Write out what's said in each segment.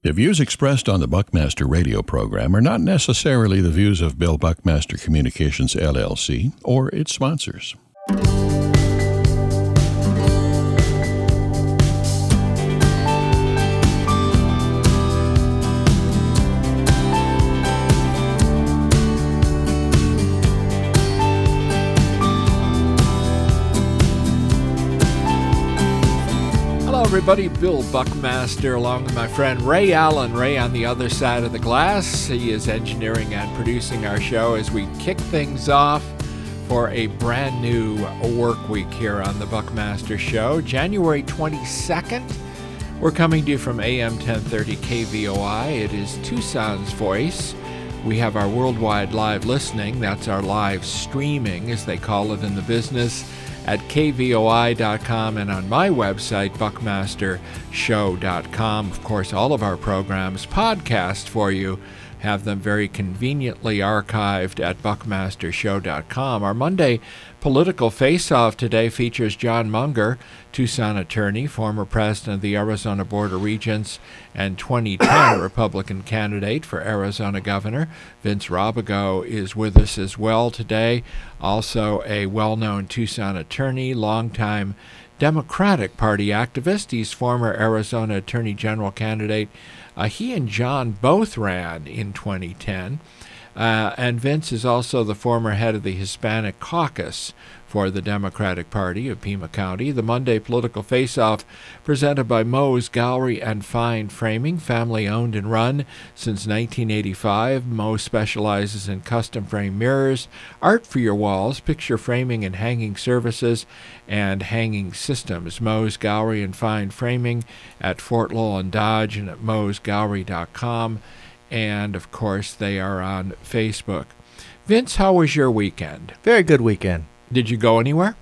The views expressed on the Buckmaster radio program are not necessarily the views of Bill Buckmaster Communications, LLC, or its sponsors. Everybody, Bill Buckmaster along with my friend Ray Allen. Ray on the other side of the glass. He is engineering and producing our show as we kick things off for a brand new work week here on the Buckmaster Show. January 22nd, we're coming to you from AM 1030 KVOI. It is Tucson's Voice. We have our worldwide live listening. That's our live streaming, as they call it in the business, at kvoi.com and on my website, buckmastershow.com. Of course, all of our programs podcast for you. Have them very conveniently archived at buckmastershow.com. Our Monday political face-off today features John Munger, Tucson attorney, former president of the Arizona Board of Regents, and 2010 Republican candidate for Arizona governor. Vince Robigo is with us as well today, also a well-known Tucson attorney, longtime Democratic Party activist. He's former Arizona Attorney General candidate. He and John both ran in 2010. And Vince is also the former head of the Hispanic Caucus for the Democratic Party of Pima County. The Monday Political Face-Off presented by Moe's Gallery and Fine Framing, family-owned and run since 1985. Moe specializes in custom-frame mirrors, art for your walls, picture framing and hanging services, and hanging systems. Moe's Gallery and Fine Framing at Fort Lowell and Dodge and at moesgallery.com. And, of course, they are on Facebook. Vince, how was your weekend? Very good weekend. Did you go anywhere?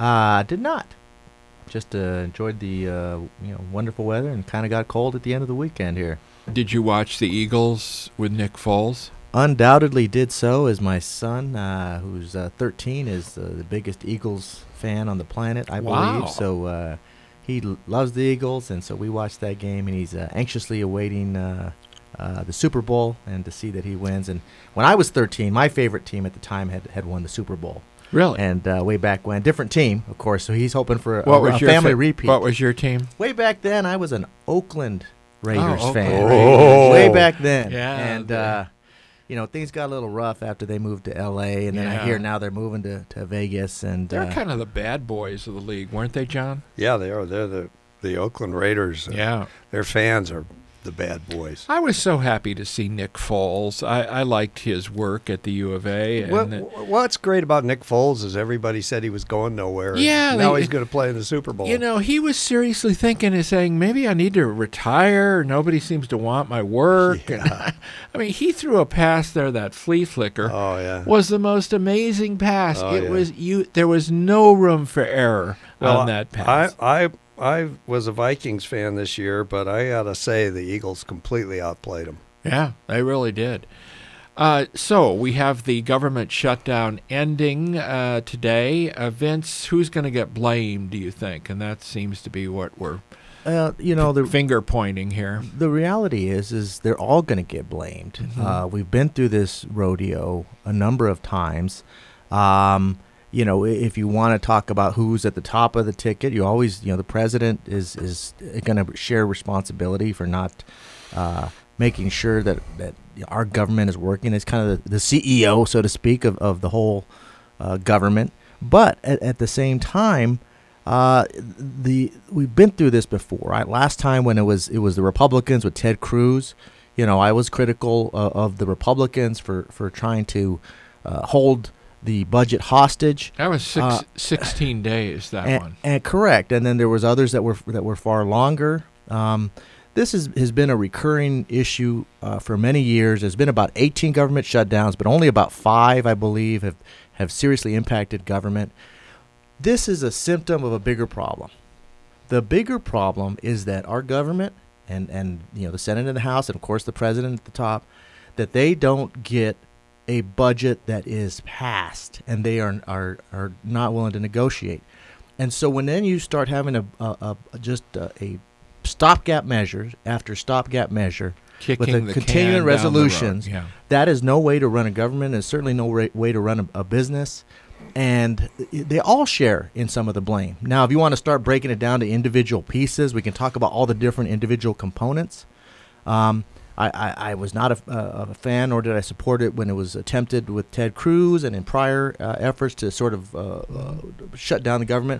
Did not. Just enjoyed the wonderful weather and kind of got cold at the end of the weekend here. Did you watch the Eagles with Nick Foles? Undoubtedly did so, as my son, who's 13, is the biggest Eagles fan on the planet, I believe. So he loves the Eagles, and so we watched that game, and he's anxiously awaiting the Super Bowl and to see that he wins. And when I was 13, my favorite team at the time had won the Super Bowl. Really? And way back when, different team, of course, so he's hoping for a family repeat. What was your team? Way back then, I was an Oakland Raiders fan. Oh. Way back then. Yeah. And, things got a little rough after they moved to L.A., and then I hear now they're moving to Vegas. And they're kind of the bad boys of the league, weren't they, John? Yeah, they are. They're the Oakland Raiders. Yeah. Their fans are the bad boys. I was so happy to see Nick Foles. I liked his work at the U of A. And What's great about Nick Foles is everybody said he was going nowhere. Yeah. Now he's going to play in the Super Bowl. He was seriously thinking and saying, maybe I need to retire. Nobody seems to want my work. Yeah. And, he threw a pass there, that flea flicker. Oh, yeah. Was the most amazing pass. Oh, There was no room for error on that pass. I was a Vikings fan this year, but I got to say the Eagles completely outplayed them. Yeah, they really did. So we have the government shutdown ending today. Vince, who's going to get blamed, do you think? And that seems to be what we're the finger pointing here. The reality is they're all going to get blamed. Mm-hmm. We've been through this rodeo a number of times. If you want to talk about who's at the top of the ticket, you always, the president is going to share responsibility for not making sure that our government is working. It's kind of the CEO, so to speak, of the whole government. But at the same time, we've been through this before. Right? Last time when it was the Republicans with Ted Cruz, I was critical of the Republicans for trying to hold the budget hostage. That was 16 days. One. And correct. And then there was others that were far longer. This has been a recurring issue for many years. There's been about 18 government shutdowns, but only about 5, I believe, have seriously impacted government. This is a symptom of a bigger problem. The bigger problem is that our government and the Senate and the House, and of course the president at the top, that they don't get a budget that is passed, and they are not willing to negotiate. And so when then you start having a stopgap measures after stopgap measure, Kicking with the the continuing can down resolutions. the road. Yeah. That is no way to run a government. It's certainly no way to run a business. And they all share in some of the blame. Now, if you want to start breaking it down to individual pieces, we can talk about all the different individual components. I was not a fan, nor did I support it when it was attempted with Ted Cruz and in prior efforts to sort of shut down the government.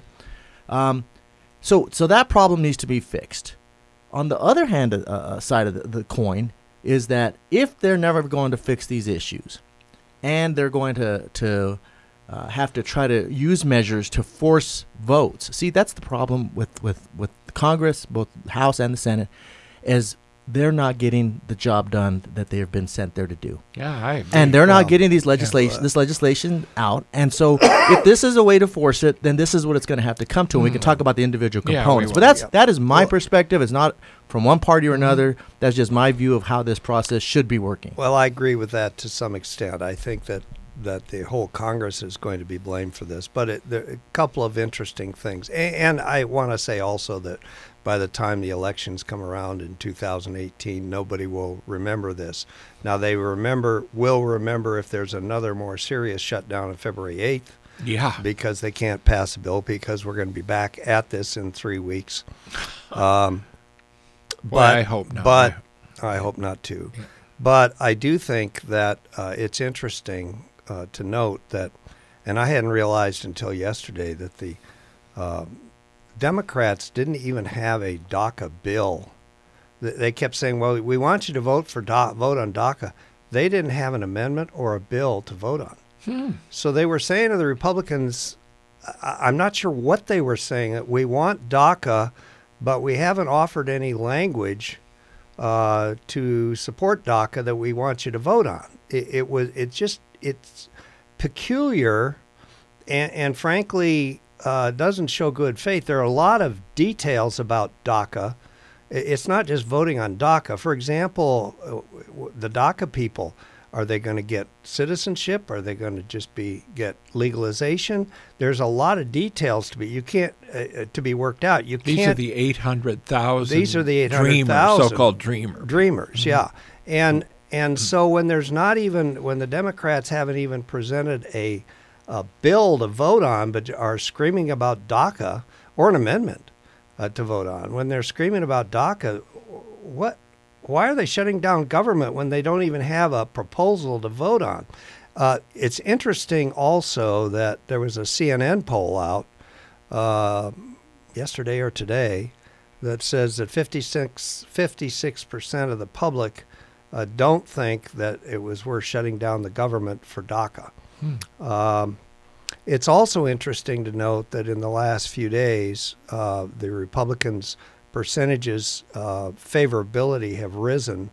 So that problem needs to be fixed. On the other hand, side of the coin is that if they're never going to fix these issues, and they're going to have to try to use measures to force votes. See, that's the problem with Congress, both the House and the Senate, is they're not getting the job done that they have been sent there to do. Yeah, I agree. And they're not getting this legislation out. And so if this is a way to force it, then this is what it's going to have to come to. And we can talk about the individual components. But that is my perspective. It's not from one party or another. That's just my view of how this process should be working. Well, I agree with that to some extent. I think that the whole Congress is going to be blamed for this. But there are a couple of interesting things. And I want to say also that by the time the elections come around in 2018, nobody will remember this. Now, they will remember if there's another more serious shutdown on February 8th. Yeah. Because they can't pass a bill because we're going to be back at this in 3 weeks. But I hope not. But I hope not too. Yeah. But I do think that it's interesting to note that, and I hadn't realized until yesterday that the Democrats didn't even have a DACA bill. They kept saying, well, we want you to vote on DACA. They didn't have an amendment or a bill to vote on. So they were saying to the Republicans, I'm not sure what they were saying, that we want DACA, but we haven't offered any language to support DACA that we want you to vote on. It's peculiar and frankly doesn't show good faith. There are a lot of details about DACA. It's not just voting on DACA. For example, the DACA people, are they going to get citizenship? Are they going to just get legalization? There's a lot of details to be worked out. These are the 800,000. These are the 800,000 so-called dreamers. Dreamers, yeah. And so when the Democrats haven't even presented a bill to vote on, but are screaming about DACA or an amendment to vote on, when they're screaming about DACA, why are they shutting down government when they don't even have a proposal to vote on? It's interesting also that there was a CNN poll out yesterday or today that says that 56% of the public don't think that it was worth shutting down the government for DACA. It's also interesting to note that in the last few days, the Republicans' percentages favorability have risen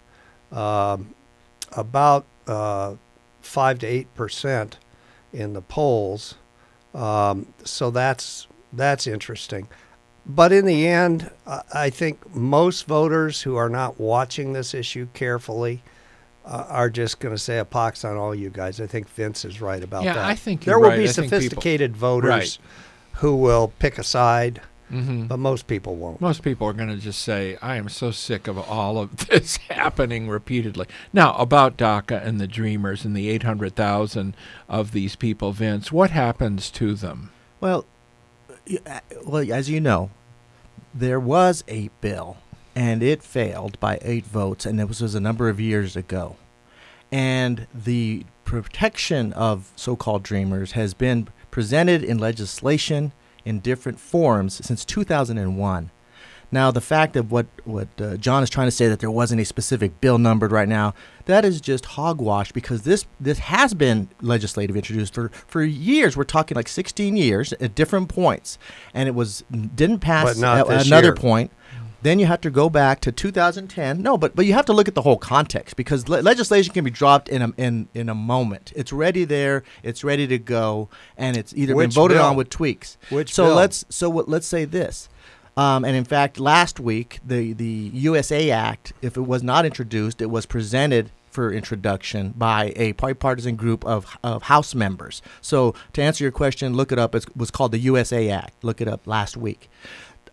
about 5 to 8% in the polls. So that's interesting. But in the end, I think most voters who are not watching this issue carefully are just going to say a pox on all you guys. I think Vince is right about that. Yeah, I think there will be sophisticated voters who will pick a side. But most people won't. Most people are going to just say, I am so sick of all of this happening repeatedly. Now, about DACA and the dreamers and the 800,000 of these people, Vince, what happens to them? Well, as you know, there was a bill, and it failed by 8 votes, and this was a number of years ago. And the protection of so-called dreamers has been presented in legislation in different forms since 2001. Now, the fact of what John is trying to say, that there wasn't a specific bill numbered right now, that is just hogwash, because this has been legislative introduced for years. We're talking like 16 years at different points, and it didn't pass at another point. Then you have to go back to 2010. No, but you have to look at the whole context, because legislation can be dropped in a moment. It's ready there, it's ready to go, and it's either been voted on with tweaks. Let's say this. And in fact, last week, the USA Act, if it was not introduced, it was presented for introduction by a bipartisan group of House members. So to answer your question, look it up. It was called the USA Act. Look it up last week.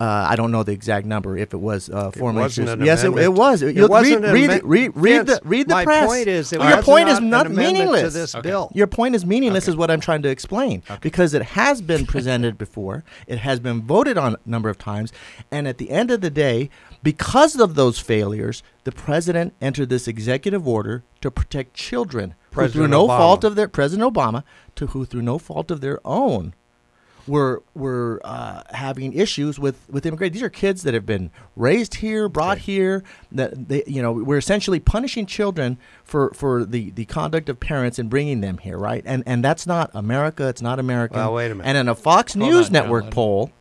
I don't know the exact number. If it was 4 million wasn't shares, an yes, it amendment. was. It wasn't an read amendment. the My press. point is, it your was point not is an not amendment meaningless. to this bill. Your point is meaningless, is what I'm trying to explain, because it has been presented before. It has been voted on a number of times, and at the end of the day, because of those failures, the president entered this executive order to protect children who, through no fault of their President Obama, who through no fault of their own, were having issues with immigration. These are kids that have been raised here, brought here. That we're essentially punishing children for the conduct of parents and bringing them here, right? And that's not America. It's not American. Well, wait a minute. And in a Fox News Network poll,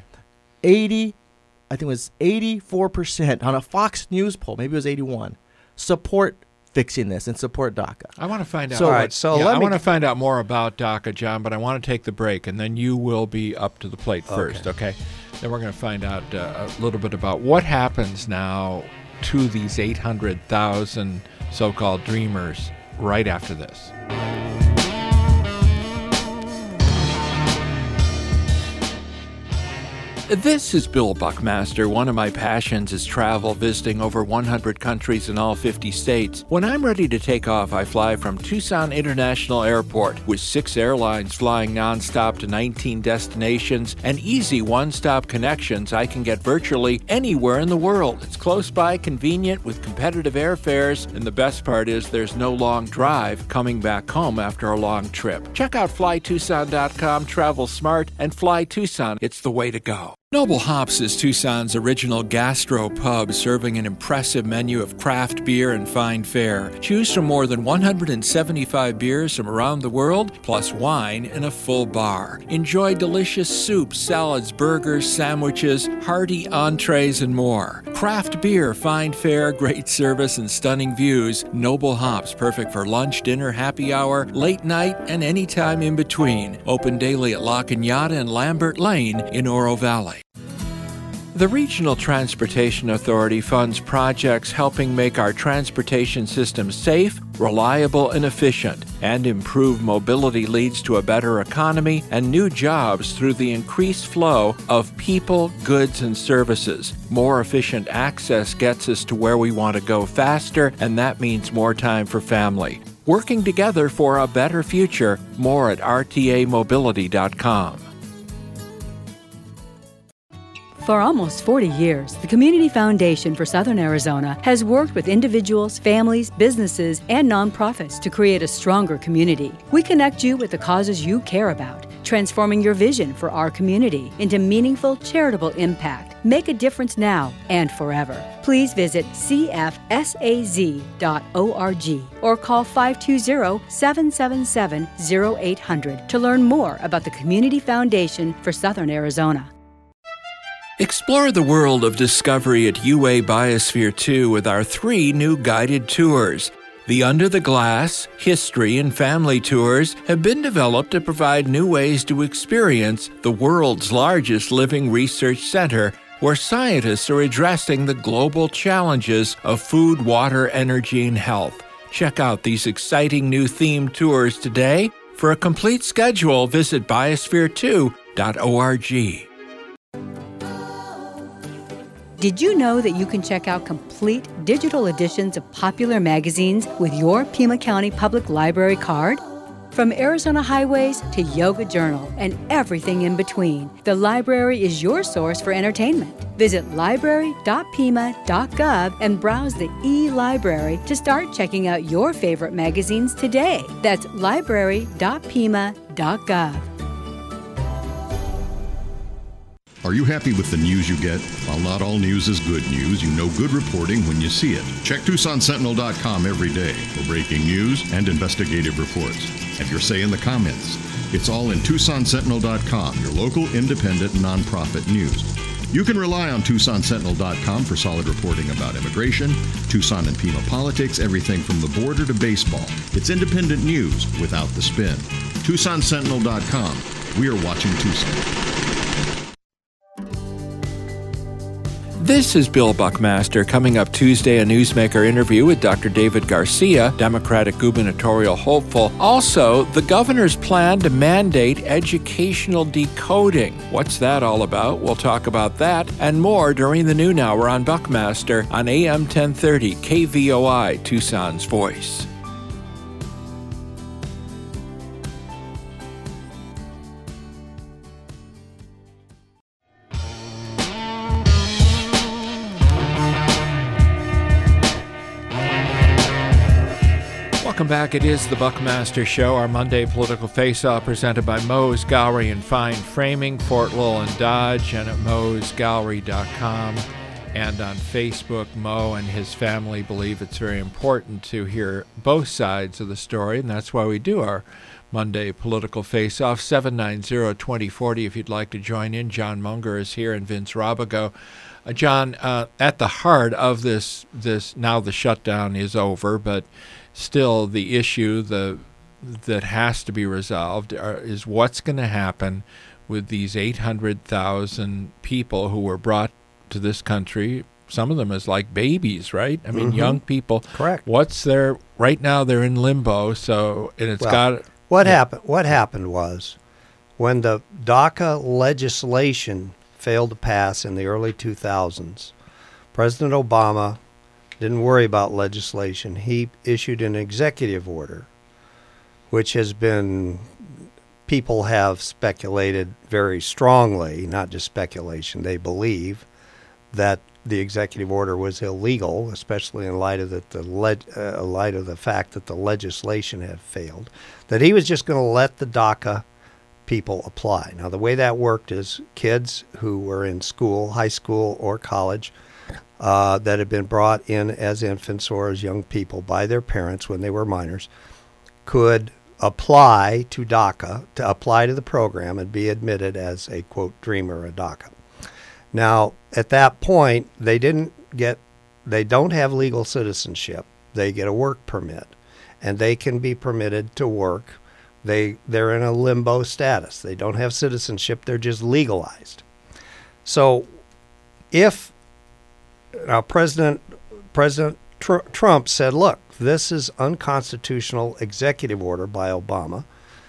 84% on a Fox News poll, maybe it was 81, support fixing this and support DACA. I want to find out. So, I want to find out more about DACA, John, but I want to take the break, and then you will be up to the plate first, okay? Then we're going to find out a little bit about what happens now to these 800,000 so-called dreamers right after this. This is Bill Buckmaster. One of my passions is travel, visiting over 100 countries in all 50 states. When I'm ready to take off, I fly from Tucson International Airport with 6 airlines flying nonstop to 19 destinations and easy one-stop connections. I can get virtually anywhere in the world. It's close by, convenient, with competitive airfares, and the best part is there's no long drive coming back home after a long trip. Check out flytucson.com, travel smart, and Fly Tucson. It's the way to go. Noble Hops is Tucson's original gastro pub, serving an impressive menu of craft beer and fine fare. Choose from more than 175 beers from around the world, plus wine and a full bar. Enjoy delicious soups, salads, burgers, sandwiches, hearty entrees, and more. Craft beer, fine fare, great service, and stunning views. Noble Hops, perfect for lunch, dinner, happy hour, late night, and any time in between. Open daily at La Cañada and Lambert Lane in Oro Valley. The Regional Transportation Authority funds projects helping make our transportation system safe, reliable, and efficient, and improve mobility leads to a better economy and new jobs through the increased flow of people, goods, and services. More efficient access gets us to where we want to go faster, and that means more time for family. Working together for a better future. More at rtamobility.com. For almost 40 years, the Community Foundation for Southern Arizona has worked with individuals, families, businesses, and nonprofits to create a stronger community. We connect you with the causes you care about, transforming your vision for our community into meaningful, charitable impact. Make a difference now and forever. Please visit cfsaz.org or call 520-777-0800 to learn more about the Community Foundation for Southern Arizona. Explore the world of discovery at UA Biosphere 2 with our 3 new guided tours. The Under the Glass, History, and Family tours have been developed to provide new ways to experience the world's largest living research center, where scientists are addressing the global challenges of food, water, energy, and health. Check out these exciting new themed tours today. For a complete schedule, visit biosphere2.org. Did you know that you can check out complete digital editions of popular magazines with your Pima County Public Library card? From Arizona Highways to Yoga Journal and everything in between, the library is your source for entertainment. Visit library.pima.gov and browse the e-library to start checking out your favorite magazines today. That's library.pima.gov. Are you happy with the news you get? While not all news is good news, you know good reporting when you see it. Check TucsonSentinel.com every day for breaking news and investigative reports. Have your say in the comments. It's all in TucsonSentinel.com, your local independent nonprofit news. You can rely on TucsonSentinel.com for solid reporting about immigration, Tucson and Pima politics, everything from the border to baseball. It's independent news without the spin. TucsonSentinel.com. We are watching Tucson. This is Bill Buckmaster. Coming up Tuesday, a Newsmaker interview with Dr. David Garcia, Democratic gubernatorial hopeful. Also, the governor's plan to mandate educational decoding. What's that all about? We'll talk about that and more during the noon hour on Buckmaster on AM 1030 KVOI, Tucson's Voice. Welcome back. It is the Buckmaster Show, our Monday political face-off presented by Moe's Gallery and Fine Framing, Fort Lowell and Dodge, and at moesgallery.com. And on Facebook, Moe and his family believe it's very important to hear both sides of the story, and that's why we do our Monday political face-off. 790-2040 if you'd like to join in. John Munger is here and Vince Robigo. John, at the heart of this, now the shutdown is over, but still the issue that has to be resolved is what's going to happen with these 800,000 people who were brought to this country, some of them as like babies, right? I mean, young people. Correct. Right now they're in limbo, so, and it's What happened was when the DACA legislation failed to pass in the early 2000s, President Obama didn't worry about legislation. He issued an executive order, which has been, people have speculated very strongly, not just speculation, they believe that the executive order was illegal, especially in light of the fact that the legislation had failed, that he was just going to let the DACA people apply. Now, the way that worked is kids who were in school, high school or college, that had been brought in as infants or as young people by their parents when they were minors, could apply to DACA, to apply to the program and be admitted as a, quote, dreamer, a DACA. Now, at that point, they don't have legal citizenship. They get a work permit, and they can be permitted to work. They're in a limbo status. They don't have citizenship. They're just legalized. So if now President Trump said, look, this is unconstitutional executive order by Obama.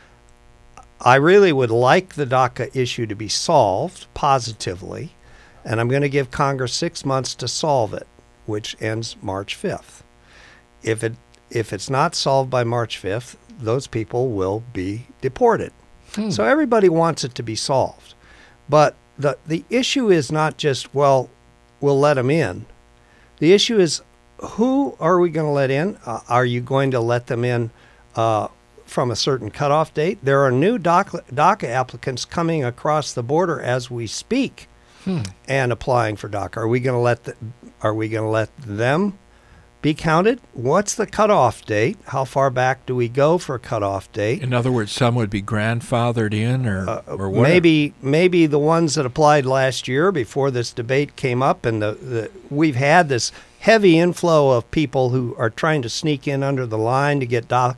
I really would like the DACA issue to be solved positively, and I'm going to give Congress 6 months to solve it, which ends March 5th. If it's not solved by March 5th, those people will be deported. So everybody wants it to be solved. But the issue is not just, well, we'll let them in. The issue is, who are we going to let in? Are you going to let them in from a certain cutoff date? There are new DACA applicants coming across the border as we speak and applying for DACA. Are we going to let them be counted? What's the cutoff date? How far back do we go for a cutoff date? In other words, some would be grandfathered in, or what? Maybe the ones that applied last year before this debate came up, and we've had this heavy inflow of people who are trying to sneak in under the line to get their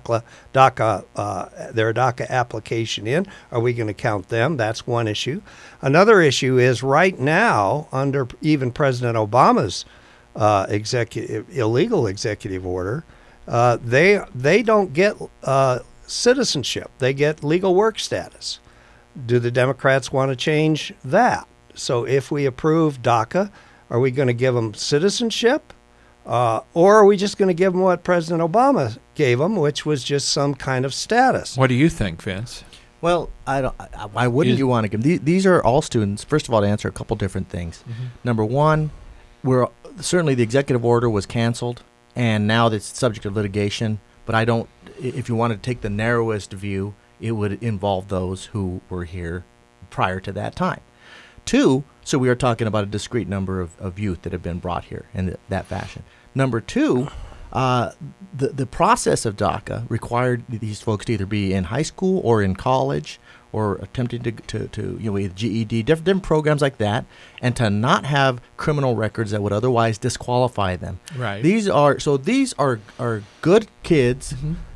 DACA application in. Are we going to count them? That's one issue. Another issue is right now, under even President Obama's illegal executive order, they don't get citizenship. They get legal work status. Do the Democrats want to change that? So if we approve DACA, are we going to give them citizenship? Or are we just going to give them what President Obama gave them, which was just some kind of status? What do you think, Vince? Well, why wouldn't you want to give them? These are all students, first of all, to answer a couple different things. Number one, certainly the executive order was canceled, and now it's subject to litigation. But if you wanted to take the narrowest view, it would involve those who were here prior to that time. Two, so we are talking about a discrete number of youth that have been brought here in that fashion. Number two, the process of DACA required these folks to either be in high school or in college or attempting to with GED, different programs like that, and to not have criminal records that would otherwise disqualify them. Right. These are good kids.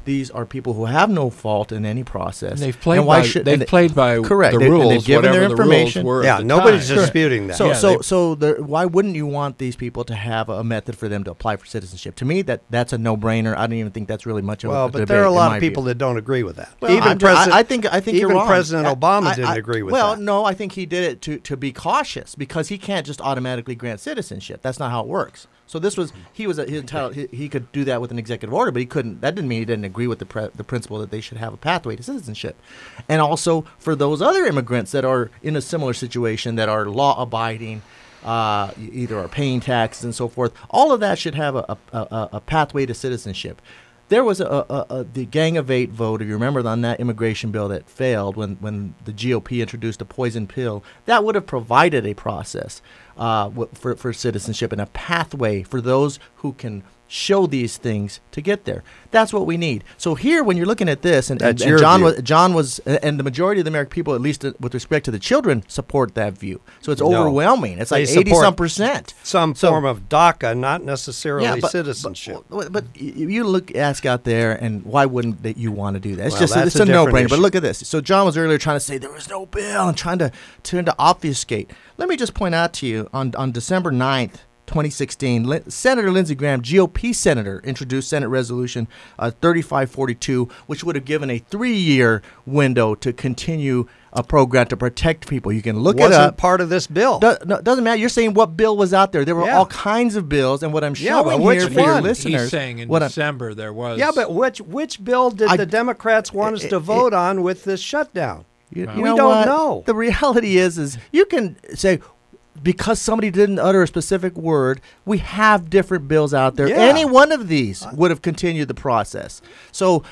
these are people who have no fault in any process. And they've played by correct. the rules, they've given their information. The rules were Yeah, at the nobody's time. disputing that. Why wouldn't you want these people to have a method for them to apply for citizenship? To me, that's a no-brainer. I don't even think that's really much of a debate. But there are a lot of people that don't agree with that. Well, I think you're wrong. President Obama didn't agree with that. Well, no, I think he did it to be cautious because he can't just automatically grant citizenship. That's not how it works. So he was entitled. He could do that with an executive order, but he couldn't. That didn't mean he didn't agree with the principle that they should have a pathway to citizenship. And also for those other immigrants that are in a similar situation, that are law-abiding, either are paying taxes and so forth, all of that should have a pathway to citizenship. There was the Gang of Eight vote, if you remember, on that immigration bill that failed when the GOP introduced a poison pill. That would have provided a process for citizenship and a pathway for those who can show these things to get there. That's what we need. So here, when you're looking at this, and John was, and the majority of the American people, at least with respect to the children, support that view. So it's overwhelming. It's like 80-some%. Some form of DACA, not necessarily citizenship. But you ask out there, and why wouldn't you want to do that? It's a no-brainer. But look at this. So John was earlier trying to say there was no bill and trying to obfuscate. Let me just point out to you, on December 9th, 2016, Senator Lindsey Graham, GOP senator, introduced Senate Resolution 3542, which would have given a 3-year window to continue a program to protect people. You can look it up. Wasn't part of this bill. Doesn't matter. You're saying what bill was out there. There were all kinds of bills, and what I'm showing here for your listeners. He's saying in December there was. Yeah, but which bill did the Democrats want us to vote on with this shutdown? We don't know. The reality is you can say, because somebody didn't utter a specific word, we have different bills out there. Yeah. Any one of these would have continued the process. So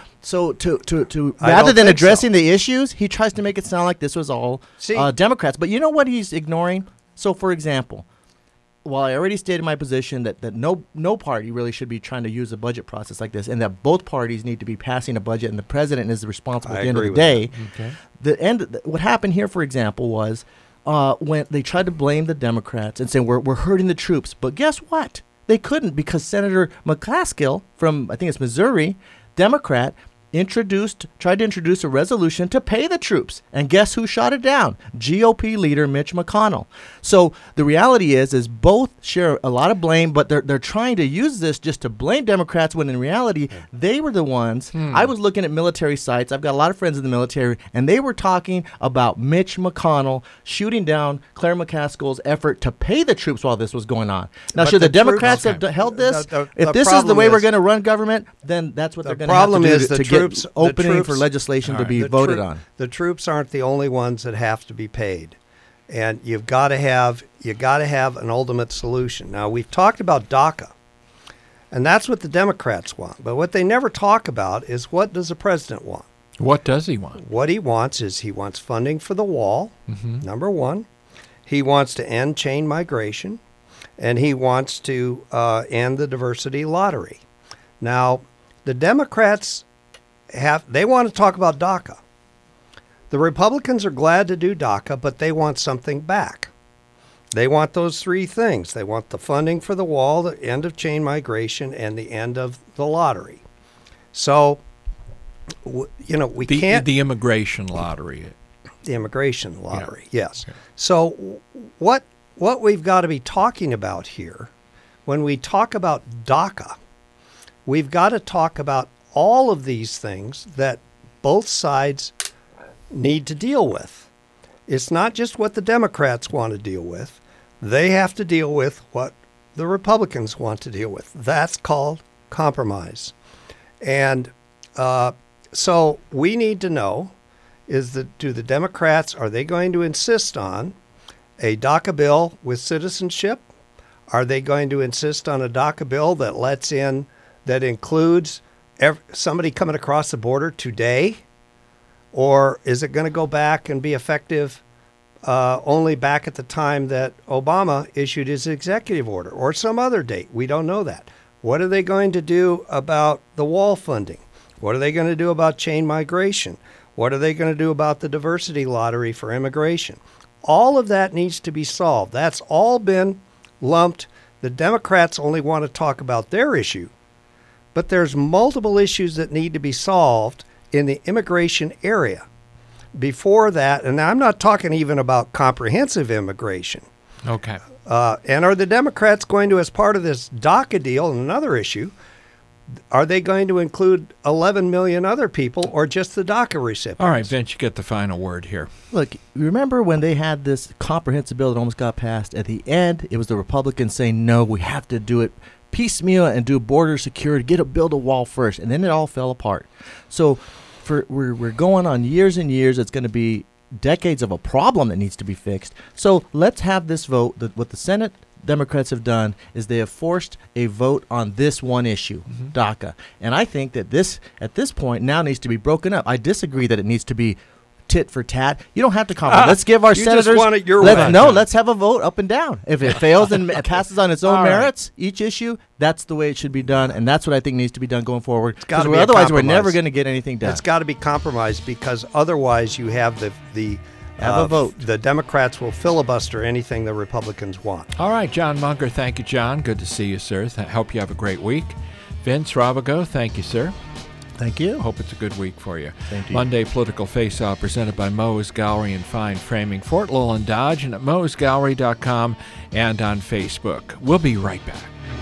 to rather than addressing the issues, he tries to make it sound like this was all Democrats. But you know what he's ignoring? So, for example, while I already stated my position that no party really should be trying to use a budget process like this, and that both parties need to be passing a budget, and the president is responsible at the end of the day. Okay. What happened here, for example, was when they tried to blame the Democrats and say we're hurting the troops. But guess what? They couldn't, because Senator McCaskill from, I think it's Missouri, Democrat, tried to introduce a resolution to pay the troops. And guess who shot it down? GOP leader Mitch McConnell. So the reality is both share a lot of blame, but they're trying to use this just to blame Democrats, when in reality, they were the ones. I was looking at military sites. I've got a lot of friends in the military, and they were talking about Mitch McConnell shooting down Claire McCaskill's effort to pay the troops while this was going on. Now, should the Democrats have held this? If this is the way we're going to run government, then that's what they're going to have to do to get opening for legislation to be voted on. The troops aren't the only ones that have to be paid, and you've got to have an ultimate solution. Now, we've talked about DACA, and that's what the Democrats want. But what they never talk about is, what does the president want? What does he want? What he wants is funding for the wall. Number one, he wants to end chain migration, and he wants to end the diversity lottery. Now, the Democrats they want to talk about DACA. The Republicans are glad to do DACA, but they want something back. They want those three things. They want the funding for the wall, the end of chain migration, and the end of the lottery. So, we can't... The immigration lottery. The immigration lottery, yes. Okay. So what we've got to be talking about here, when we talk about DACA, we've got to talk about all of these things that both sides need to deal with. It's not just what the Democrats want to deal with. They have to deal with what the Republicans want to deal with. That's called compromise. And so we need to know, do the Democrats, are they going to insist on a DACA bill with citizenship? Are they going to insist on a DACA bill that includes somebody coming across the border today? Or is it going to go back and be effective only back at the time that Obama issued his executive order, or some other date? We don't know that. What are they going to do about the wall funding? What are they going to do about chain migration? What are they going to do about the diversity lottery for immigration? All of that needs to be solved. That's all been lumped. The Democrats only want to talk about their issue. but there's multiple issues that need to be solved in the immigration area. Before that, and I'm not talking even about comprehensive immigration. Okay. And are the Democrats going to, as part of this DACA deal, another issue, are they going to include 11 million other people or just the DACA recipients? All right, Vince, you get the final word here. Look, remember when they had this comprehensive bill that almost got passed? At the end, it was the Republicans saying, no, we have to do it piecemeal and do border security, build a wall first, and then it all fell apart. So we're going on years and years. It's going to be decades of a problem that needs to be fixed. So let's have this vote. What the Senate Democrats have done is they have forced a vote on this one issue, DACA. And I think that this, at this point, now needs to be broken up. I disagree that it needs to be tit for tat. You don't have to compromise. Let's give our senators. Just want it your way. No, let's have a vote up and down. If it fails and passes on its own merits, each issue, that's the way it should be done, and that's what I think needs to be done going forward. Because otherwise, we're never going to get anything done. It's got to be compromised, because otherwise, you have have a vote. The Democrats will filibuster anything the Republicans want. All right, John Munger, thank you, John. Good to see you, sir. Hope you have a great week. Vince Robigo, thank you, sir. Thank you. Hope it's a good week for you. Thank you. Monday Political Face-Off presented by Moe's Gallery and Fine Framing, Fort Lowland Dodge, and at moesgallery.com and on Facebook. We'll be right back.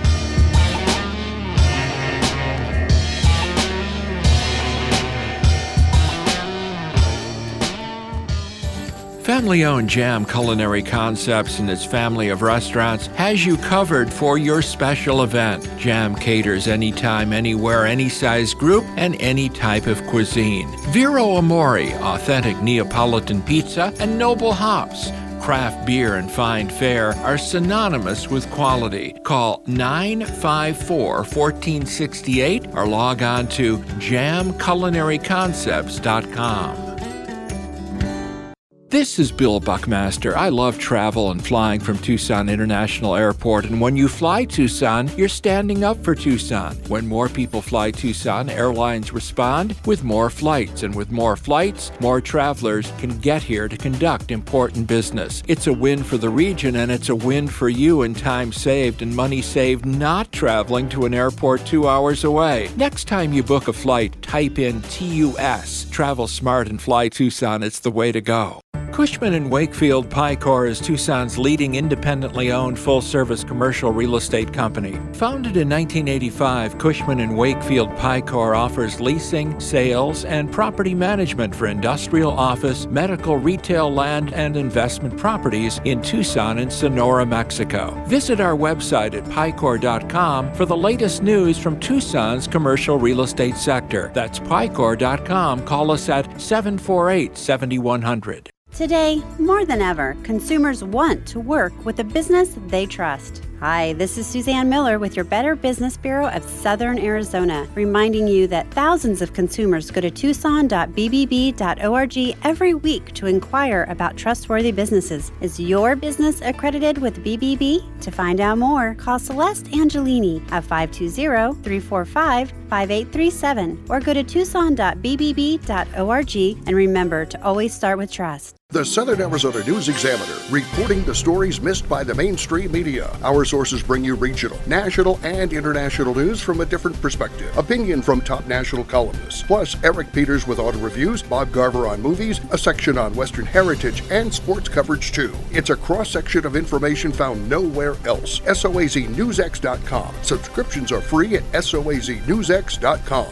Family-owned Jam Culinary Concepts and its family of restaurants has you covered for your special event. Jam caters anytime, anywhere, any size group, and any type of cuisine. Vero Amore, authentic Neapolitan pizza, and Noble Hops. Craft beer and fine fare are synonymous with quality. Call 954-1468 or log on to jamculinaryconcepts.com. This is Bill Buckmaster. I love travel and flying from Tucson International Airport, and when you fly Tucson, you're standing up for Tucson. When more people fly Tucson, airlines respond with more flights, and with more flights, more travelers can get here to conduct important business. It's a win for the region, and it's a win for you in time saved and money saved not traveling to an airport 2 hours away. Next time you book a flight, type in TUS. Travel smart and fly Tucson. It's the way to go. Cushman & Wakefield Picor is Tucson's leading independently owned full-service commercial real estate company. Founded in 1985, Cushman & Wakefield Picor offers leasing, sales, and property management for industrial, office, medical, retail, land, and investment properties in Tucson and Sonora, Mexico. Visit our website at picor.com for the latest news from Tucson's commercial real estate sector. That's picor.com. Call us at 748-7100. Today, more than ever, consumers want to work with a business they trust. Hi, this is Suzanne Miller with your Better Business Bureau of Southern Arizona, reminding you that thousands of consumers go to tucson.bbb.org every week to inquire about trustworthy businesses. Is your business accredited with BBB? To find out more, call Celeste Angelini at 520-345-5837 or go to tucson.bbb.org, and remember to always start with trust. The Southern Arizona News Examiner, reporting the stories missed by the mainstream media. Our sources bring you regional, national, and international news from a different perspective. Opinion from top national columnists, plus Eric Peters with auto reviews, Bob Garver on movies, a section on Western heritage, and sports coverage too. It's a cross-section of information found nowhere else. SOAZNewsX.com. Subscriptions are free at SOAZNewsX.com.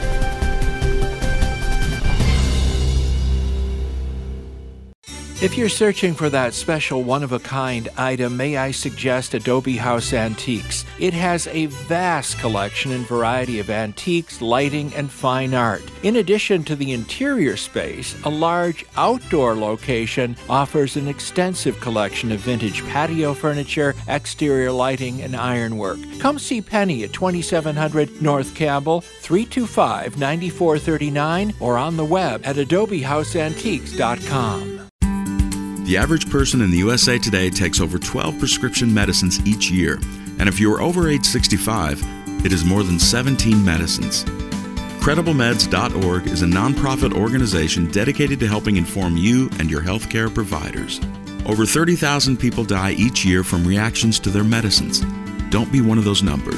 If you're searching for that special one-of-a-kind item, may I suggest Adobe House Antiques. It has a vast collection and variety of antiques, lighting, and fine art. In addition to the interior space, a large outdoor location offers an extensive collection of vintage patio furniture, exterior lighting, and ironwork. Come see Penny at 2700 North Campbell, 325-9439, or on the web at adobehouseantiques.com. The average person in the USA today takes over 12 prescription medicines each year, and if you're over age 65, it is more than 17 medicines. CredibleMeds.org is a nonprofit organization dedicated to helping inform you and your healthcare providers. Over 30,000 people die each year from reactions to their medicines. Don't be one of those numbers.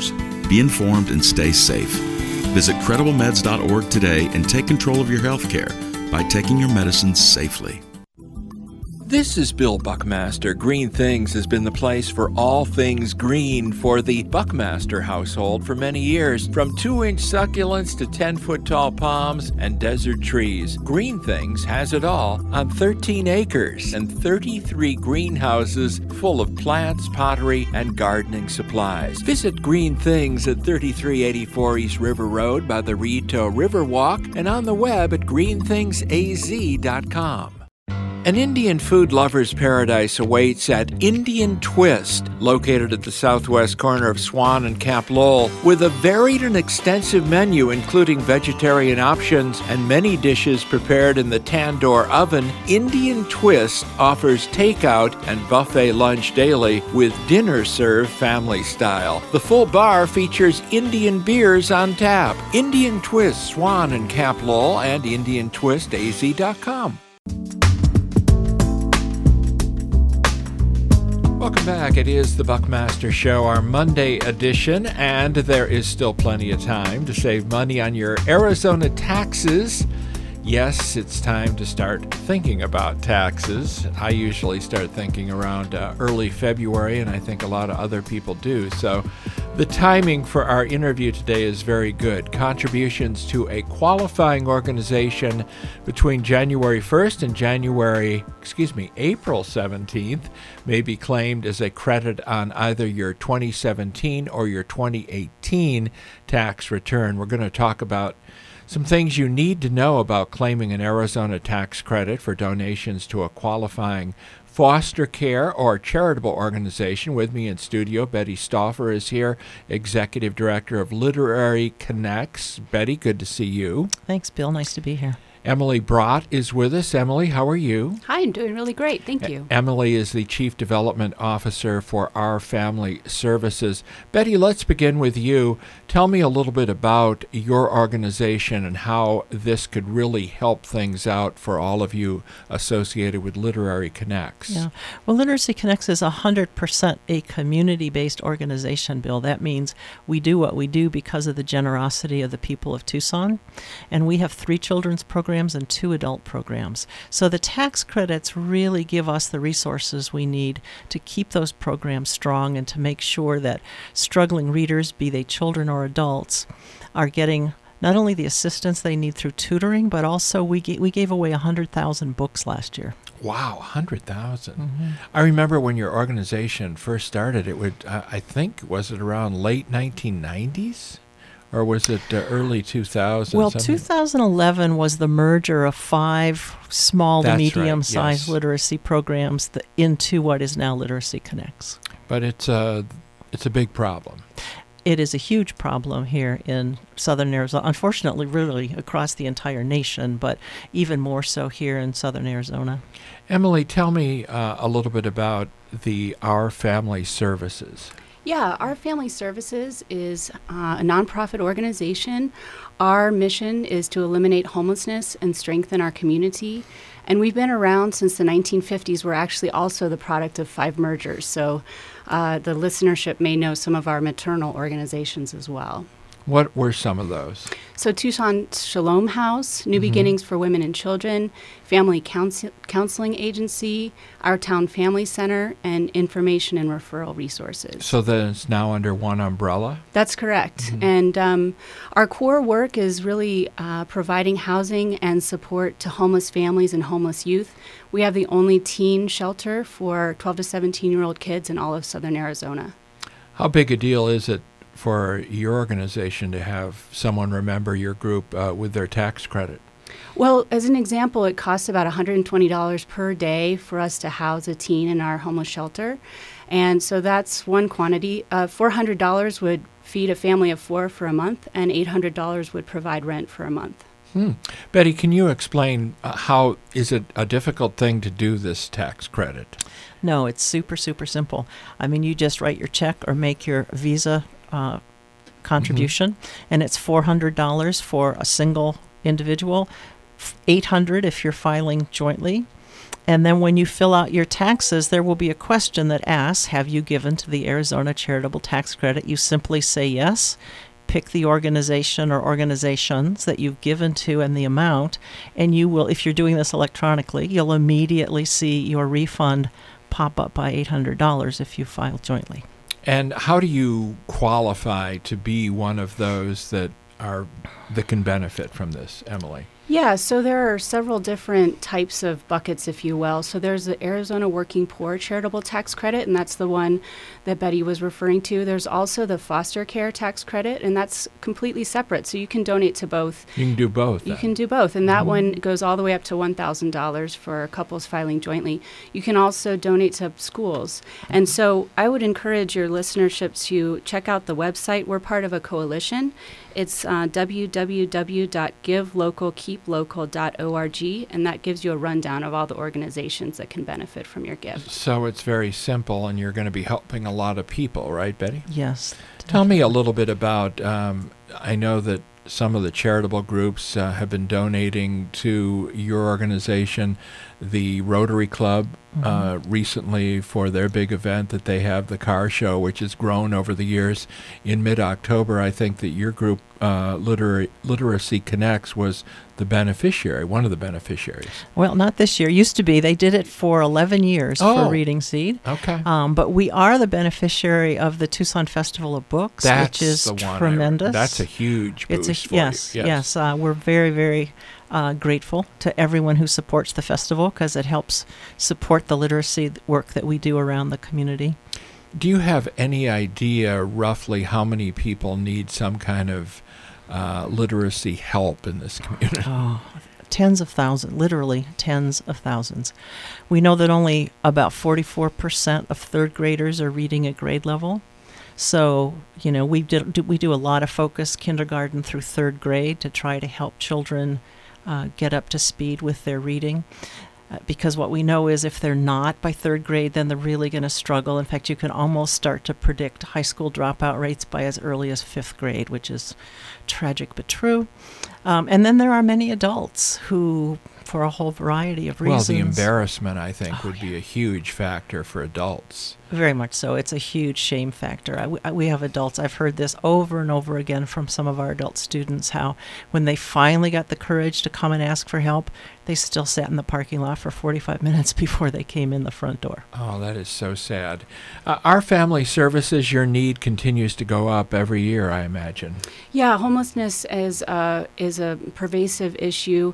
Be informed and stay safe. Visit CredibleMeds.org today and take control of your health care by taking your medicines safely. This is Bill Buckmaster. Green Things has been the place for all things green for the Buckmaster household for many years. From 2-inch succulents to 10-foot tall palms and desert trees, Green Things has it all on 13 acres and 33 greenhouses full of plants, pottery, and gardening supplies. Visit Green Things at 3384 East River Road by the Rito Riverwalk and on the web at greenthingsaz.com. An Indian food lover's paradise awaits at Indian Twist, located at the southwest corner of Swan and Cap Lowell, with a varied and extensive menu including vegetarian options and many dishes prepared in the tandoor oven. Indian Twist offers takeout and buffet lunch daily with dinner served family style. The full bar features Indian beers on tap. Indian Twist, Swan and Cap Lowell, and IndianTwistAZ.com. Welcome back. It is the Buckmaster Show, our Monday edition, and there is still plenty of time to save money on your Arizona taxes. Yes, it's time to start thinking about taxes. I usually start thinking around early February, and I think a lot of other people do. So the timing for our interview today is very good. Contributions to a qualifying organization between January 1st and April 17th may be claimed as a credit on either your 2017 or your 2018 tax return. We're going to talk about some things you need to know about claiming an Arizona tax credit for donations to a qualifying foster care or charitable organization. With me in studio, Betty Stauffer is here, Executive Director of Literary Connects. Betty, good to see you. Thanks, Bill. Nice to be here. Emily Brott is with us. Emily, how are you? Hi, I'm doing really great. Thank you. Emily is the Chief Development Officer for Our Family Services. Betty, let's begin with you. Tell me a little bit about your organization and how this could really help things out for all of you associated with Literary Connects. Yeah. Well, Literacy Connects is 100% a community-based organization, Bill. That means we do what we do because of the generosity of the people of Tucson. And we have 3 children's programs and 2 adult programs. So the tax credits really give us the resources we need to keep those programs strong and to make sure that struggling readers, be they children or adults, are getting not only the assistance they need through tutoring, but also we gave away 100,000 books last year. Wow, 100,000. Mm-hmm. I remember when your organization first started, it would, I think, was it around late 1990s? Or was it early 2000s? Well, 2011 was the merger of 5 small to medium-sized literacy programs into what is now Literacy Connects. But it's a big problem. It is a huge problem here in southern Arizona. Unfortunately, really across the entire nation, but even more so here in southern Arizona. Emily, tell me a little bit about the Our Family Services. Yeah, Our Family Services is a nonprofit organization. Our mission is to eliminate homelessness and strengthen our community. And we've been around since the 1950s. We're actually also the product of 5 mergers. So the listenership may know some of our maternal organizations as well. What were some of those? So Tucson Shalom House, New Beginnings for Women and Children, Family Counseling Agency, Our Town Family Center, and Information and Referral Resources. So then it's now under one umbrella? That's correct. And our core work is really providing housing and support to homeless families and homeless youth. We have the only teen shelter for 12 to 17-year-old kids in all of southern Arizona. How big a deal is it for your organization to have someone remember your group with their tax credit? Well, as an example, it costs about $120 per day for us to house a teen in our homeless shelter. And so that's one quantity. $400 would feed a family of 4 for a month, and $800 would provide rent for a month. Betty, can you explain how is it a difficult thing to do this tax credit? No, it's super, super simple. I mean, you just write your check or make your Visa contribution, and it's $400 for a single individual, $800 if you're filing jointly, And then when you fill out your taxes, there will be a question that asks, have you given to the Arizona Charitable Tax Credit? You simply say yes, pick the organization or organizations that you've given to and the amount, and you will, if you're doing this electronically, you'll immediately see your refund pop up by $800 if you file jointly. And how do you qualify to be one of those that can benefit from this, Emily? Yeah, so there are several different types of buckets, if you will. So there's the Arizona Working Poor Charitable Tax Credit, and that's the one that Betty was referring to. There's also the Foster Care Tax Credit, and that's completely separate. So you can donate to both. You can do both. You can do both, and that one goes all the way up to $1,000 for couples filing jointly. You can also donate to schools. And so I would encourage your listenership to check out the website. We're part of a coalition. It's www.givelocalkeeplocal.org, and that gives you a rundown of all the organizations that can benefit from your gift. So it's very simple, and you're going to be helping a lot of people, right, Betty? Yes. Tell me a little bit about, I know that some of the charitable groups have been donating to your organization, the Rotary Club, recently for their big event that they have, the car show, which has grown over the years. In mid-October, I think that your group, Literacy Connects, was the beneficiary, one of the beneficiaries. Well, not this year. Used to be. They did it for 11 years for Reading Seed. Okay. But we are the beneficiary of the Tucson Festival of Books, which is tremendous. That's a huge boost for yes, you. Yes. We're very, very grateful to everyone who supports the festival because it helps support the literacy work that we do around the community. Do you have any idea roughly how many people need some kind of literacy help in this community? Tens of thousands, literally tens of thousands. We know that only about 44% of third graders are reading at grade level. So, we do a lot of focus kindergarten through third grade to try to help children get up to speed with their reading. Because what we know is if they're not by third grade, then they're really going to struggle. In fact, you can almost start to predict high school dropout rates by as early as fifth grade, which is tragic but true. And then there are many adults who, for a whole variety of reasons... Well, the embarrassment, I think, would be a huge factor for adults. Very much so. It's a huge shame factor. We have adults. I've heard this over and over again from some of our adult students, how when they finally got the courage to come and ask for help, they still sat in the parking lot for 45 minutes before they came in the front door. Oh, that is so sad. Our family services, your need continues to go up every year, I imagine. Yeah, homelessness is a pervasive issue.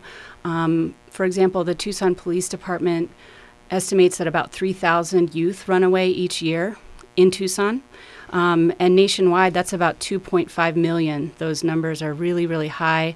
For example, the Tucson Police Department estimates that about 3,000 youth run away each year in Tucson. And nationwide, that's about 2.5 million. Those numbers are really, really high.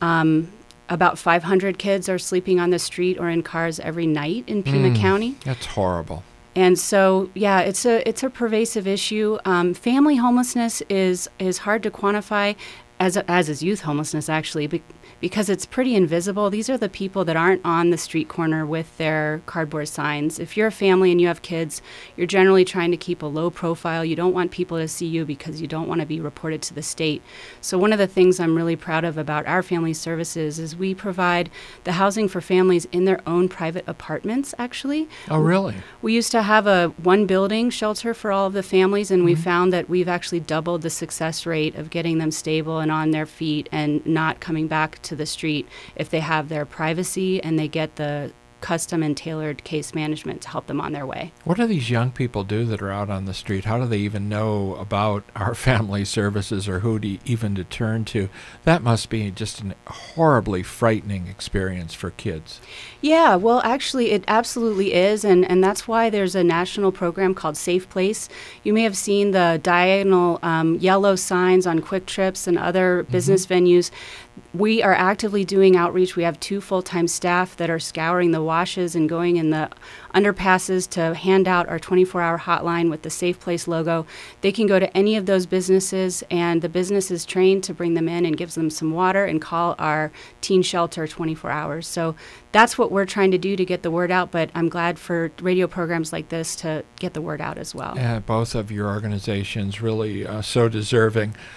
About 500 kids are sleeping on the street or in cars every night in Pima County. That's horrible. And so, yeah, it's a pervasive issue. Family homelessness is hard to quantify, as is youth homelessness, actually, because it's pretty invisible. These are the people that aren't on the street corner with their cardboard signs. If you're a family and you have kids, you're generally trying to keep a low profile. You don't want people to see you because you don't want to be reported to the state. So one of the things I'm really proud of about our family services is we provide the housing for families in their own private apartments, actually. Oh, really? We used to have a one-building shelter for all of the families, and we found that we've actually doubled the success rate of getting them stable and on their feet and not coming back to the street if they have their privacy and they get the custom and tailored case management to help them on their way. What do these young people do that are out on the street? How do they even know about our family services or who even to turn to? That must be just a horribly frightening experience for kids. Yeah, well, actually, it absolutely is, and that's why there's a national program called Safe Place. You may have seen the diagonal yellow signs on Quick Trips and other business venues. We are actively doing outreach. We have 2 full-time staff that are scouring the washes and going in the underpasses to hand out our 24-hour hotline with the Safe Place logo. They can go to any of those businesses, and the business is trained to bring them in and gives them some water and call our teen shelter 24 hours. So that's what we're trying to do to get the word out, but I'm glad for radio programs like this to get the word out as well. Yeah, both of your organizations really so deserving.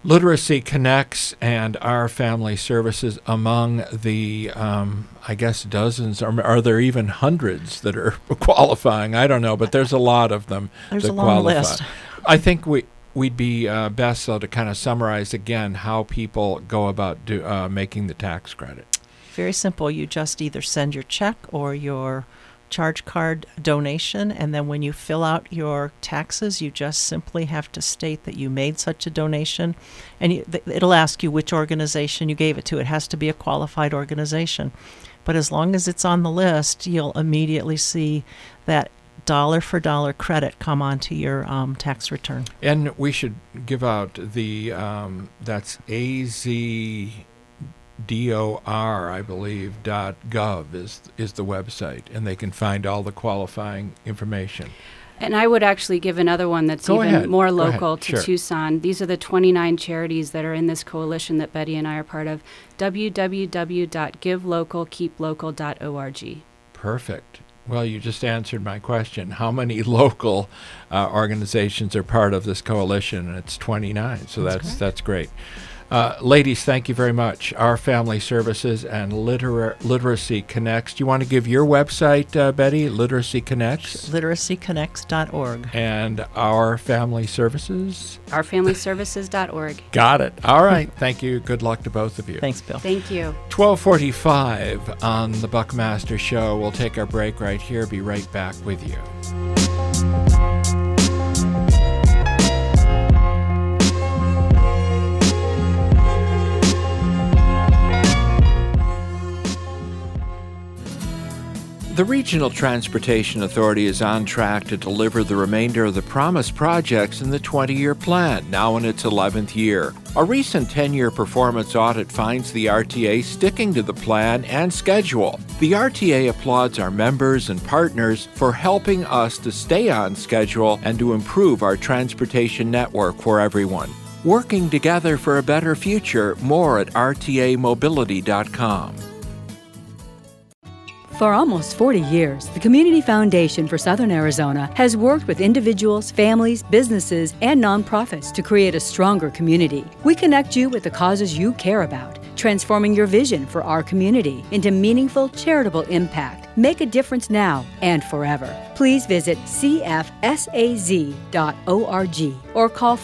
Literacy Connects and Our Family Services among the, I guess, dozens, or are there even hundreds that are qualifying? I don't know, but there's a lot of them There's that a long qualify. list. I think we'd be best, though, to kind of summarize again how people go about making the tax credit. Very simple. You just either send your check or your charge card donation, and then when you fill out your taxes, you just simply have to state that you made such a donation, and it'll ask you which organization you gave it to. It has to be a qualified organization. But as long as it's on the list, you'll immediately see that dollar-for-dollar credit come onto your tax return. And we should give out the, that's AZDOR, I believe, .gov is the website, and they can find all the qualifying information. And I would actually give another one that's more local to Tucson. These are the 29 charities that are in this coalition that Betty and I are part of. www.givelocalkeeplocal.org. Perfect. Well, you just answered my question. How many local organizations are part of this coalition? And it's 29, so that's great. Ladies, thank you very much. Our Family Services and Literacy Connects. Do you want to give your website, Betty? Literacy Connects? LiteracyConnects.org. And Our Family Services? OurFamilyServices.org. Got it. All right. Thank you. Good luck to both of you. Thanks, Bill. Thank you. 12:45 on the Buckmaster Show. We'll take our break right here. Be right back with you. The Regional Transportation Authority is on track to deliver the remainder of the promised projects in the 20-year plan, now in its 11th year. A recent 10-year performance audit finds the RTA sticking to the plan and schedule. The RTA applauds our members and partners for helping us to stay on schedule and to improve our transportation network for everyone. Working together for a better future, more at rtamobility.com. For almost 40 years, the Community Foundation for Southern Arizona has worked with individuals, families, businesses, and nonprofits to create a stronger community. We connect you with the causes you care about, transforming your vision for our community into meaningful, charitable impact. Make a difference now and forever. Please visit cfsaz.org or call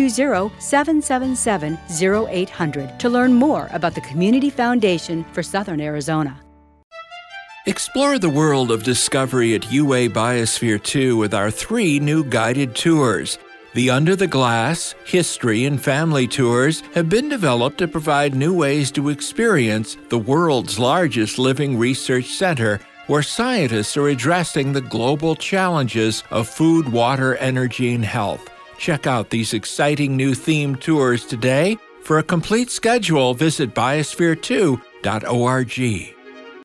520-777-0800 to learn more about the Community Foundation for Southern Arizona. Explore the world of discovery at UA Biosphere 2 with our 3 new guided tours. The Under the Glass, History, and Family tours have been developed to provide new ways to experience the world's largest living research center, where scientists are addressing the global challenges of food, water, energy, and health. Check out these exciting new themed tours today. For a complete schedule, visit biosphere2.org.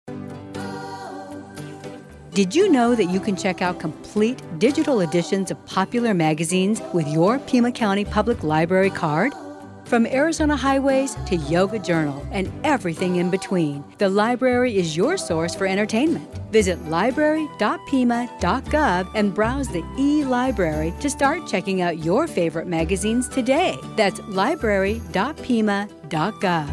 Did you know that you can check out complete digital editions of popular magazines with your Pima County Public Library card? From Arizona Highways to Yoga Journal and everything in between, the library is your source for entertainment. Visit library.pima.gov and browse the e-library to start checking out your favorite magazines today. That's library.pima.gov.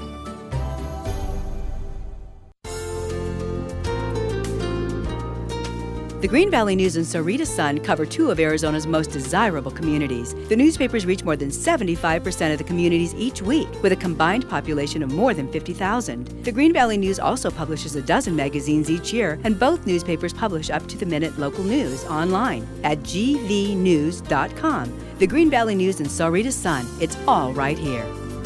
The Green Valley News and Sahuarita Sun cover 2 of Arizona's most desirable communities. The newspapers reach more than 75% of the communities each week, with a combined population of more than 50,000. The Green Valley News also publishes a dozen magazines each year, and both newspapers publish up-to-the-minute local news online at gvnews.com. The Green Valley News and Sahuarita Sun, it's all right here.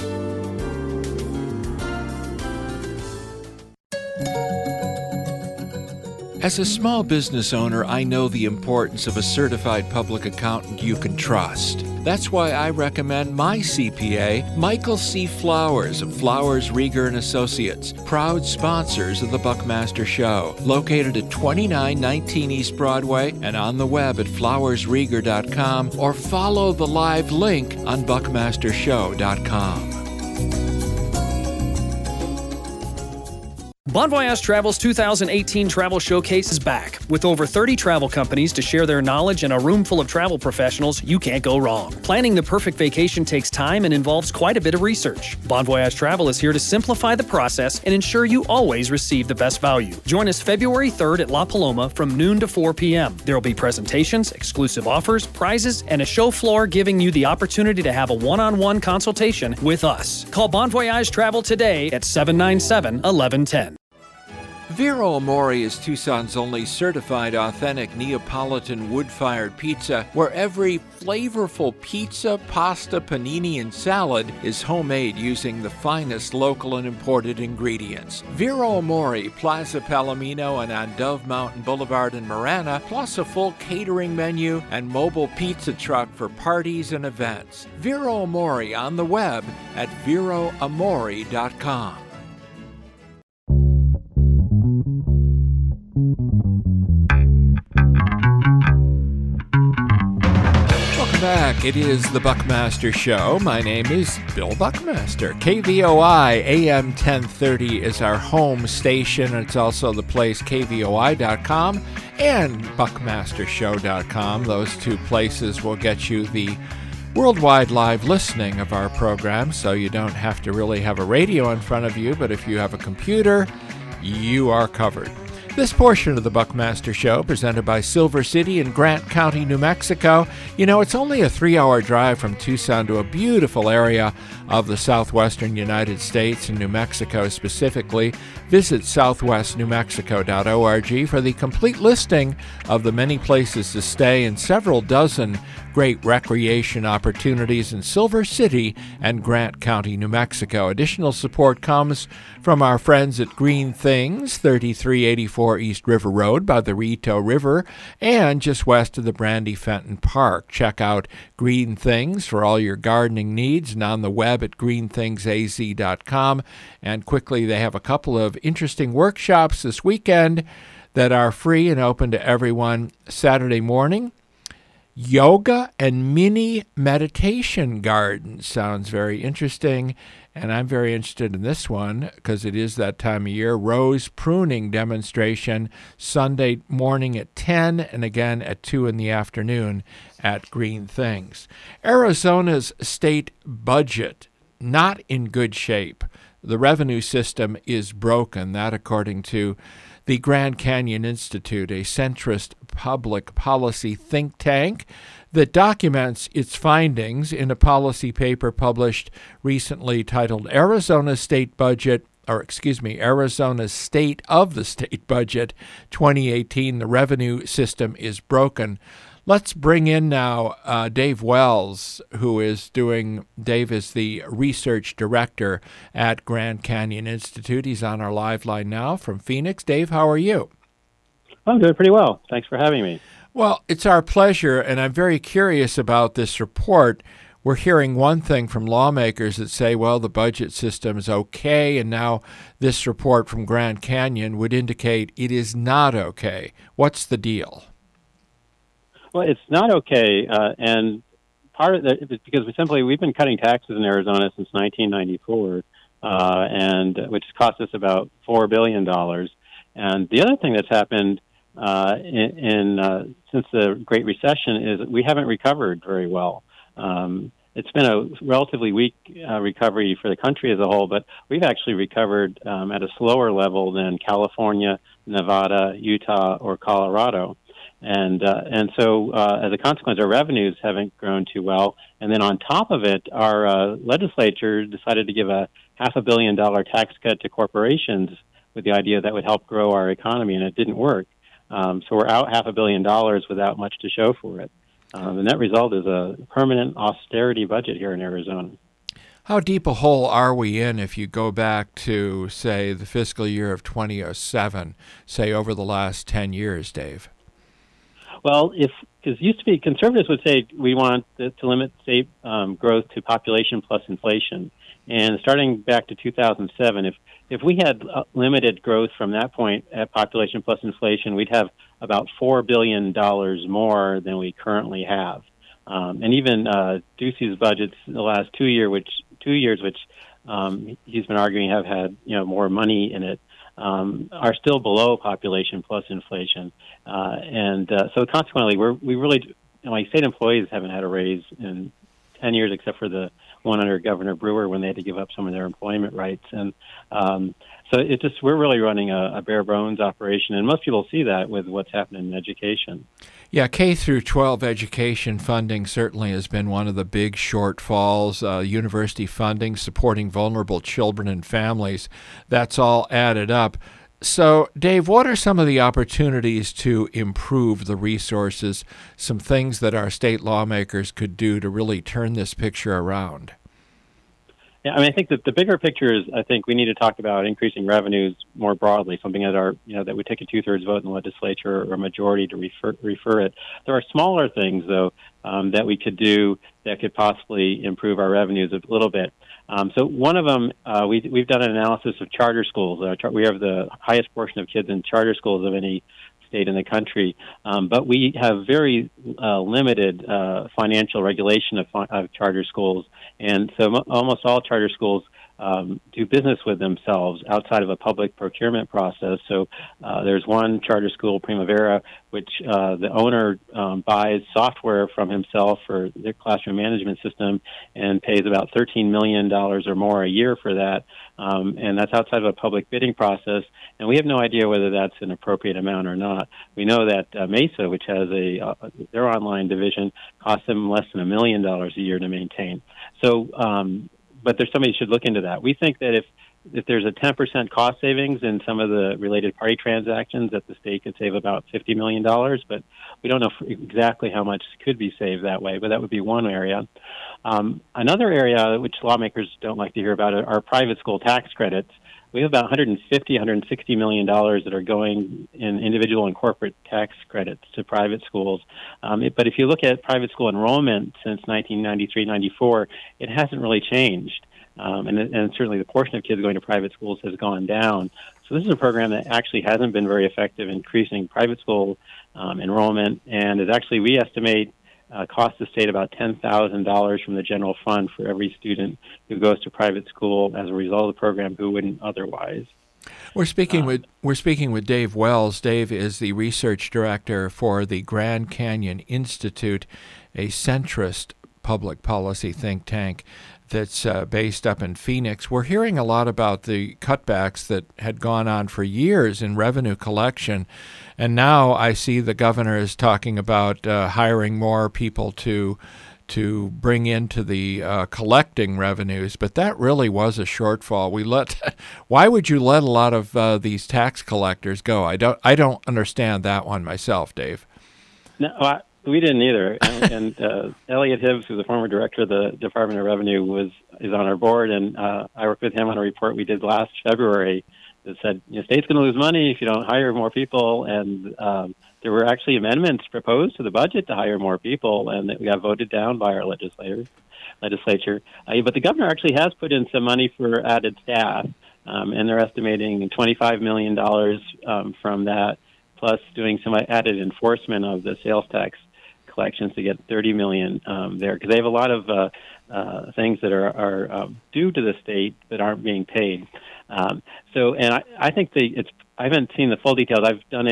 As a small business owner, I know the importance of a certified public accountant you can trust. That's why I recommend my CPA, Michael C. Flowers of Flowers, Rieger & Associates, proud sponsors of the Buckmaster Show, located at 2919 East Broadway and on the web at flowersrieger.com, or follow the live link on buckmastershow.com. Bon Voyage Travel's 2018 Travel Showcase is back, with over 30 travel companies to share their knowledge and a room full of travel professionals. You can't go wrong. Planning the perfect vacation takes time and involves quite a bit of research. Bon Voyage Travel is here to simplify the process and ensure you always receive the best value. Join us February 3rd at La Paloma from noon to 4 p.m. There will be presentations, exclusive offers, prizes, and a show floor giving you the opportunity to have a one-on-one consultation with us. Call Bon Voyage Travel today at 797-1110. Vero Amore is Tucson's only certified authentic Neapolitan wood-fired pizza, where every flavorful pizza, pasta, panini, and salad is homemade using the finest local and imported ingredients. Vero Amore, Plaza Palomino, and on Dove Mountain Boulevard in Marana, plus a full catering menu and mobile pizza truck for parties and events. Vero Amore on the web at veroamore.com. Back. It is the Buckmaster Show. My name is Bill Buckmaster. KVOI AM 1030 is our home station. It's also the place kvoi.com and buckmastershow.com. Those two places will get you the worldwide live listening of our program, so you don't have to really have a radio in front of you, but if you have a computer, you are covered. This portion of the Buckmaster Show, presented by Silver City in Grant County, New Mexico. You know, it's only a 3-hour drive from Tucson to a beautiful area of the southwestern United States and New Mexico specifically. Visit southwestnewmexico.org for the complete listing of the many places to stay and several dozen great recreation opportunities in Silver City and Grant County, New Mexico. Additional support comes from our friends at Green Things, 3384 East River Road by the Rito River and just west of the Brandy Fenton Park. Check out Green Things for all your gardening needs and on the web at greenthingsaz.com. And quickly, they have a couple of interesting workshops this weekend that are free and open to everyone. Saturday morning, yoga and mini meditation garden. Sounds very interesting, and I'm very interested in this one because it is that time of year. Rose pruning demonstration Sunday morning at 10 and again at 2 in the afternoon at Green Things. Arizona's state budget, not in good shape. The revenue system is broken, that according to the Grand Canyon Institute, a centrist public policy think tank that documents its findings in a policy paper published recently titled Arizona's State Budget, Arizona's State of the State Budget 2018. The revenue system is broken. Let's bring in now Dave Wells, Dave is the research director at Grand Canyon Institute. He's on our live line now from Phoenix. Dave, how are you? I'm doing pretty well. Thanks for having me. Well, it's our pleasure, and I'm very curious about this report. We're hearing one thing from lawmakers that say, well, the budget system is okay, and now this report from Grand Canyon would indicate it is not okay. What's the deal? Well, it's not okay, and part of that is because we've been cutting taxes in Arizona since 1994, and which cost us about $4 billion. And the other thing that's happened since the Great Recession is we haven't recovered very well. It's been a relatively weak recovery for the country as a whole, but we've actually recovered at a slower level than California, Nevada, Utah, or Colorado. And so as a consequence, our revenues haven't grown too well. And then on top of it, our legislature decided to give a $500 million tax cut to corporations with the idea that would help grow our economy, and it didn't work. So we're out $500 million without much to show for it. The net result is a permanent austerity budget here in Arizona. How deep a hole are we in if you go back to, say, the fiscal year of 2007, say over the last 10 years, Dave? Well, because used to be conservatives would say we want to limit state growth to population plus inflation. And starting back to 2007, if we had limited growth from that point at population plus inflation, we'd have about $4 billion more than we currently have. And even Ducey's budgets in the last 2 years, which he's been arguing have had more money in it, are still below population plus inflation. So consequently, we really, like state employees haven't had a raise in 10 years except for the one under Governor Brewer when they had to give up some of their employment rights. And so we're really running a bare bones operation, and most people see that with what's happening in education. Yeah, K through 12 education funding certainly has been one of the big shortfalls. University funding supporting vulnerable children and families, that's all added up. So, Dave, what are some of the opportunities to improve the resources, some things that our state lawmakers could do to really turn this picture around? Yeah, I mean, I think that the bigger picture is, I think we need to talk about increasing revenues more broadly, something that that would take a 2/3 vote in the legislature or a majority to refer it. There are smaller things, though, that we could do that could possibly improve our revenues a little bit. So one of them, we've done an analysis of charter schools. We have the highest portion of kids in charter schools of any state in the country, but we have very limited financial regulation of charter schools, and so almost all charter schools do business with themselves outside of a public procurement process. So there's one charter school, Primavera, which the owner buys software from himself for their classroom management system and pays about $13 million or more a year for that. And that's outside of a public bidding process. And we have no idea whether that's an appropriate amount or not. We know that Mesa, which has their online division, costs them less than $1 million a year to maintain. So, but there's somebody who should look into that. We think that if there's a 10% cost savings in some of the related party transactions, that the state could save about $50 million, but we don't know exactly how much could be saved that way, but that would be one area. Another area which lawmakers don't like to hear about are private school tax credits. We have about $160 million that are going in individual and corporate tax credits to private schools. But if you look at private school enrollment since 1993-94, it hasn't really changed. And certainly the portion of kids going to private schools has gone down. So this is a program that actually hasn't been very effective in increasing private school enrollment, and is actually, we estimate, costs the state about $10,000 from the general fund for every student who goes to private school as a result of the program who wouldn't otherwise. We're speaking with Dave Wells. Dave is the research director for the Grand Canyon Institute, a centrist public policy think tank that's based up in Phoenix. We're hearing a lot about the cutbacks that had gone on for years in revenue collection, and now I see the governor is talking about hiring more people to bring into the collecting revenues, but that really was a shortfall. Why would you let a lot of these tax collectors go? I don't understand that one myself, Dave. No, we didn't either. And Elliot Hibbs, who's the former director of the Department of Revenue, is on our board, and I worked with him on a report we did last February that said, state's going to lose money if you don't hire more people, and there were actually amendments proposed to the budget to hire more people, and that we got voted down by our legislature. But the governor actually has put in some money for added staff, and they're estimating $25 million from that, plus doing some added enforcement of the sales tax collections to get $30 million there, because they have a lot of things that are due to the state that aren't being paid. I think I haven't seen the full details. I've done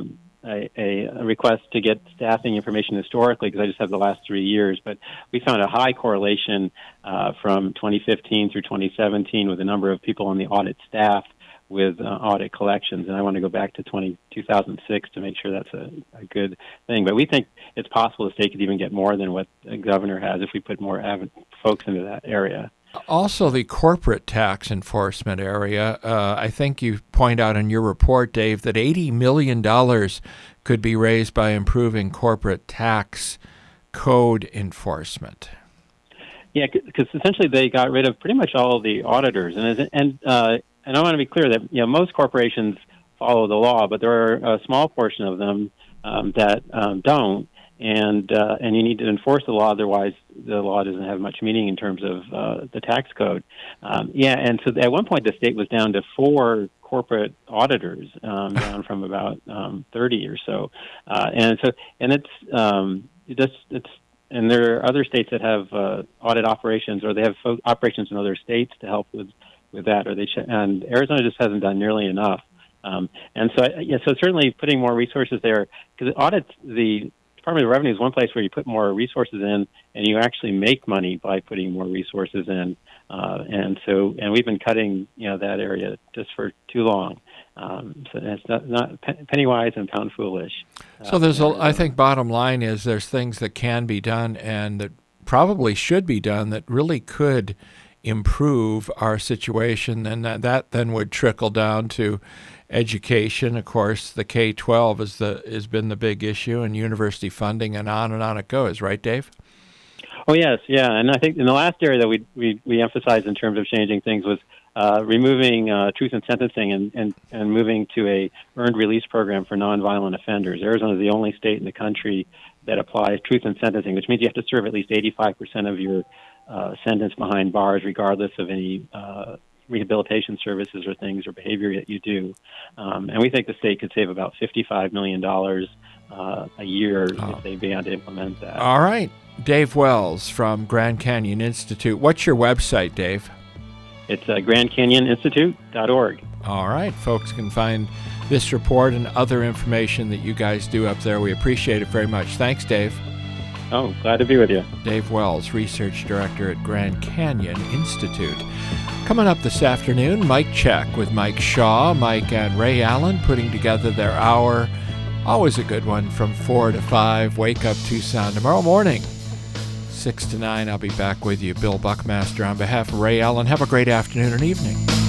a request to get staffing information historically because I just have the last 3 years, but we found a high correlation from 2015 through 2017 with the number of people on the audit staff with audit collections, and I want to go back to 2006 to make sure that's a good thing. But we think it's possible the state could even get more than what the governor has if we put more folks into that area. Also, the corporate tax enforcement area, I think you point out in your report, Dave, that $80 million could be raised by improving corporate tax code enforcement. Yeah, because essentially they got rid of pretty much all of the auditors, and I want to be clear that most corporations follow the law, but there are a small portion of them that don't, and you need to enforce the law, otherwise the law doesn't have much meaning in terms of the tax code. And so at one point the state was down to 4 corporate auditors, down from about 30 or so, and there are other states that have audit operations, or they have operations in other states to help with that, and Arizona just hasn't done nearly enough. And so, so certainly putting more resources there, because audits, the Department of Revenue is one place where you put more resources in, and you actually make money by putting more resources in. And we've been cutting, that area just for too long. So it's not penny wise and pound foolish. So I think bottom line is there's things that can be done and that probably should be done that really could improve our situation, and that then would trickle down to education. Of course, the K-12 has been the big issue, and university funding, and on it goes. Right, Dave? Oh yes, yeah. And I think in the last area that we emphasized in terms of changing things was removing truth in sentencing and moving to a earned release program for nonviolent offenders. Arizona is the only state in the country that applies truth in sentencing, which means you have to serve at least 85% of your sentence behind bars, regardless of any rehabilitation services or things or behavior that you do. And we think the state could save about $55 million a year if they began to implement that. All right. Dave Wells from Grand Canyon Institute. What's your website, Dave? It's GrandCanyonInstitute.org. All right. Folks can find this report and other information that you guys do up there. We appreciate it very much. Thanks, Dave. Oh, glad to be with you. Dave Wells, Research Director at Grand Canyon Institute. Coming up this afternoon, Mike Check with Mike Shaw. Mike and Ray Allen putting together their hour. Always a good one from 4 to 5. Wake Up Tucson tomorrow morning, 6 to 9. I'll be back with you. Bill Buckmaster on behalf of Ray Allen. Have a great afternoon and evening.